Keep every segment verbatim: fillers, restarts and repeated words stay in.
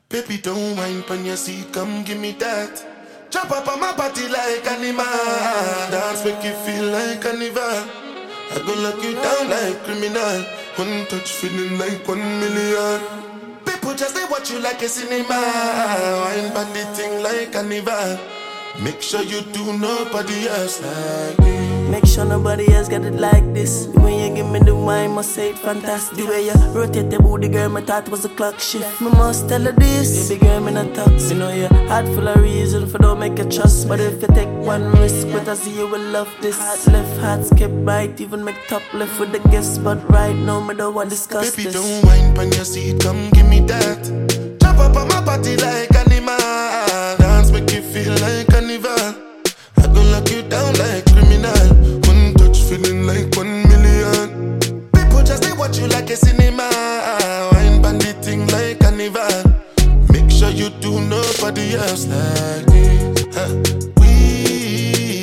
Baby, don't whine pon your seat, come give me that. Jump up on my body like animal. Dance make you feel like carnival. I go lock you down like criminal. One touch feeling like one million. People just they watch you like a cinema. Wine pon the thing like carnival. Make sure you do nobody else like me. Make sure nobody else got it like this. The way you give me the wine, must say it fantastic. The way you rotate the booty, girl, my thought was a clock shift. Me must tell her this, baby girl, me not talk. You know your heart full of reason for don't make a trust. But if you take one risk, but I see you will love this. Heart left, heart skip right, even make top left with the guess. But right now, me don't want to discuss Baby, this. don't whine pon your seat, come give me that. Jump up on my body like animal. Dance make you feel like carnival. I go lock you down like criminal. One touch feeling like one million. People just they watch you like a cinema. Wine bandit thing like carnival. Make sure you do nobody else like me. Huh. We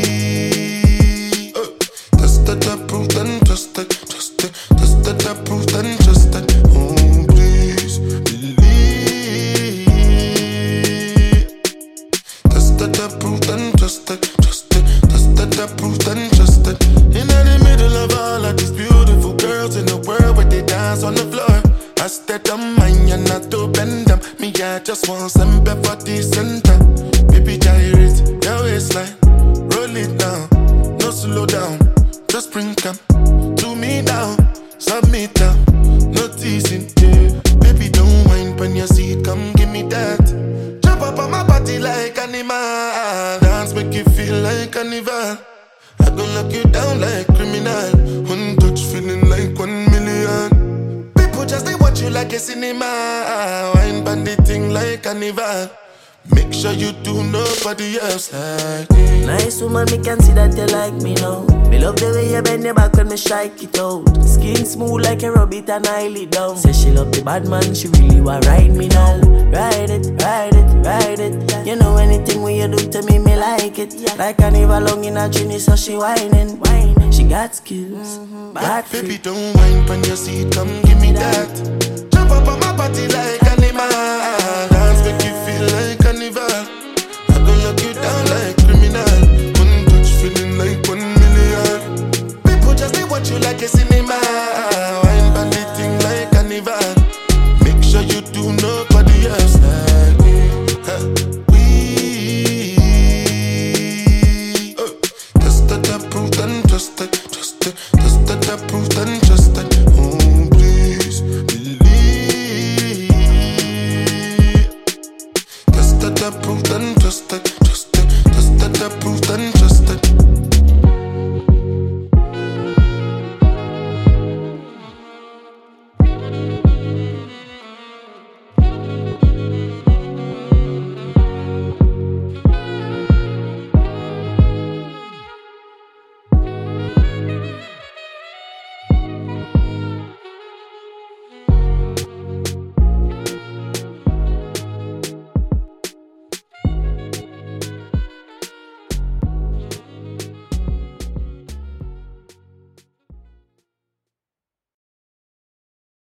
uh, tested, approved and trusted, trusted, tested, approved and trusted. Oh please believe. Tested, approved and trusted, trusted, tested, approved and trusted. In the middle of all of these beautiful girls in the world where they dance on the floor, I stayed on mine and not to bend them. Me, I just want some pepper for the center. Baby, gyrate your waistline, roll it down, no slow down. Just bring come to me down, submit down, no teasing. Yeah. Baby, don't whine pon your seat, come give me that. Jump up on my body like animal. Dance make you feel like carnival. I gon' lock you down like criminal. One touch feeling like one million. People just they watch you like a cinema. Wine bandit thing like carnival. Make sure you do nobody else like me. Nice woman, me can see that you like me now. Me love the way you bend your back when me strike it out. Skin smooth like a rabbit and I lay down. Say she love the bad man, she really want ride me now. Ride it, ride it, ride it. You know anything when you do to me, me like it. Like carnival long in a journey, so she whining. She got skills, bad Baby, don't whine pon your seat, come give me that. Jump up on my body like